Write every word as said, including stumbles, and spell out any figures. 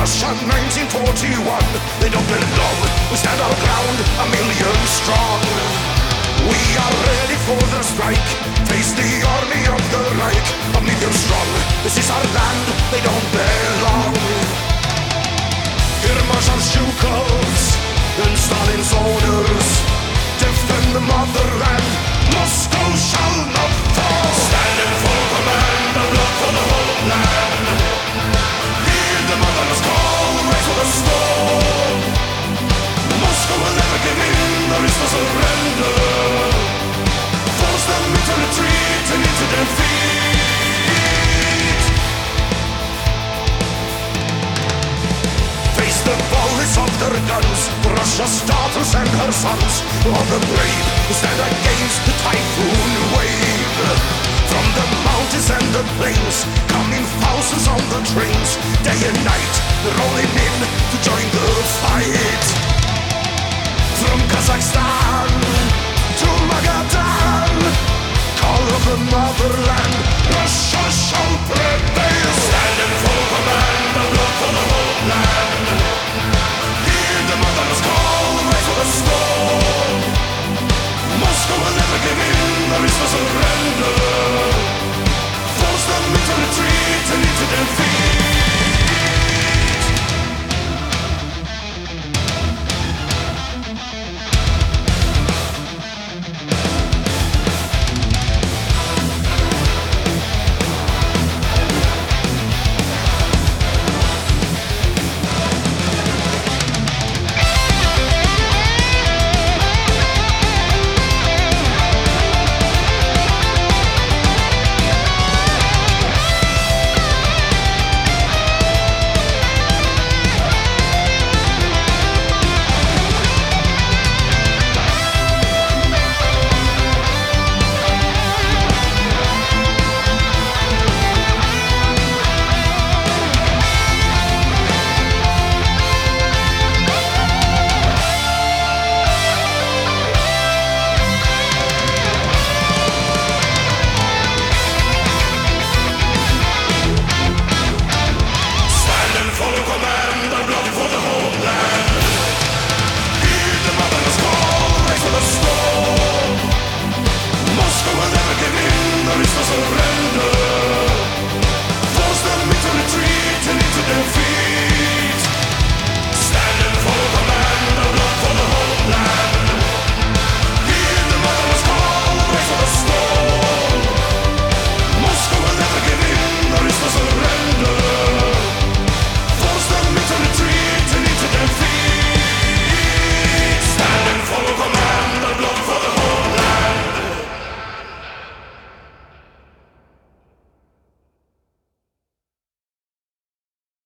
Russia nineteen forty-one. They don't belong, we stand our ground, a million strong. We are ready for the strike, face the army of the Reich, a million strong. This is our land, they don't belong. Here march our Zhukovs and Stalin's orders, defend the motherland, Moscow shall not fall. Stand in full command, the blood for the homeland. Hear the mother's call, raise for the storm. Moscow will never give in, there is no surrender. Force them into retreat and into defeat. Face the volleys of their guns, Russia's daughters and her sons, all the brave who stand against the typhoon wave. From the mountains and the plains, coming thousands on the trains, day and night, rolling in to join the fight. From Kazakhstan to Magadan, call of the motherland, Russia shall